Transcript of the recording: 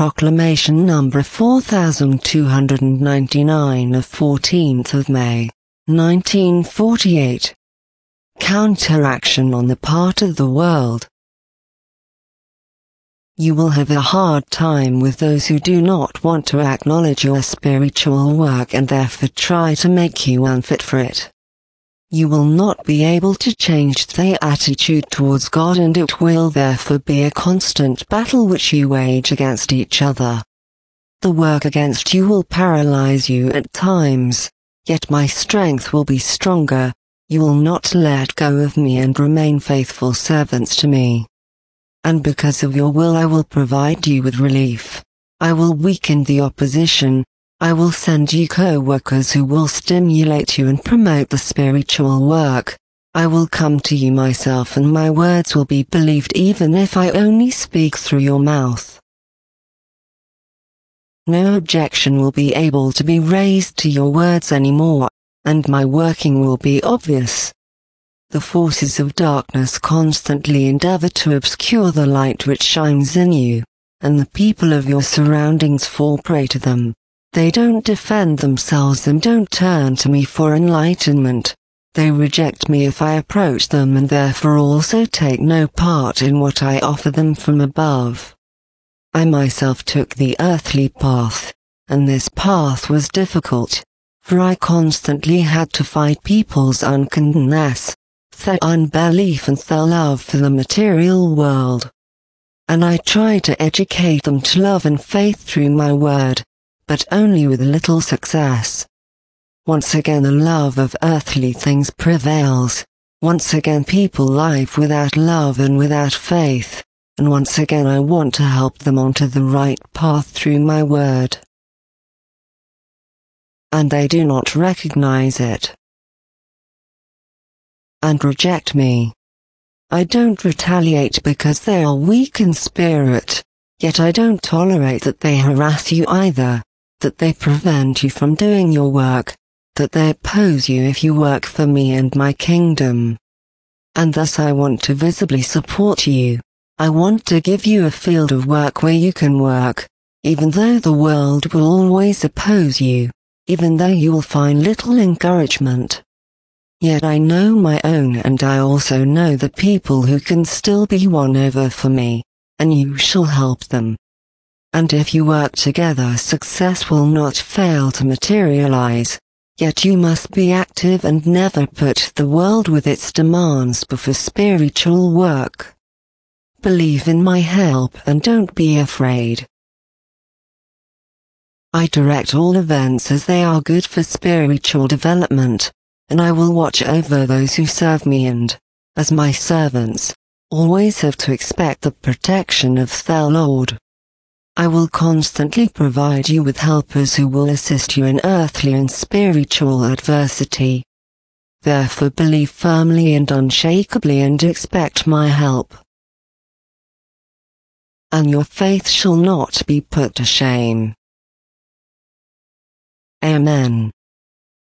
Proclamation number 4299 of 14th of May, 1948. Counteraction on the part of the world. You will have a hard time with those who do not want to acknowledge your spiritual work and therefore try to make you unfit for it. You will not be able to change their attitude towards God, and it will therefore be a constant battle which you wage against each other. The work against you will paralyze you at times, yet my strength will be stronger. You will not let go of me and remain faithful servants to me. And because of your will I will provide you with relief. I will weaken the opposition. I will send you co-workers who will stimulate you and promote the spiritual work. I will come to you myself, and my words will be believed even if I only speak through your mouth. No objection will be able to be raised to your words anymore, and my working will be obvious. The forces of darkness constantly endeavor to obscure the light which shines in you, and the people of your surroundings fall prey to them. They don't defend themselves and don't turn to me for enlightenment. They reject me if I approach them, and therefore also take no part in what I offer them from above. I myself took the earthly path, and this path was difficult, for I constantly had to fight people's unkindness, their unbelief and their love for the material world. And I tried to educate them to love and faith through my word, but only with little success. Once again the love of earthly things prevails. Once again people live without love and without faith, and once again I want to help them onto the right path through my word. And they do not recognize it, and reject me. I don't retaliate because they are weak in spirit, yet I don't tolerate that they harass you either, that they prevent you from doing your work, that they oppose you if you work for me and my kingdom. And thus I want to visibly support you. I want to give you a field of work where you can work, even though the world will always oppose you, even though you will find little encouragement. Yet I know my own, and I also know the people who can still be won over for me, and you shall help them. And if you work together, success will not fail to materialize, yet you must be active and never put the world with its demands before spiritual work. Believe in my help and don't be afraid. I direct all events as they are good for spiritual development, and I will watch over those who serve me and, as my servants, always have to expect the protection of their Lord. I will constantly provide you with helpers who will assist you in earthly and spiritual adversity. Therefore believe firmly and unshakably and expect my help. And your faith shall not be put to shame. Amen.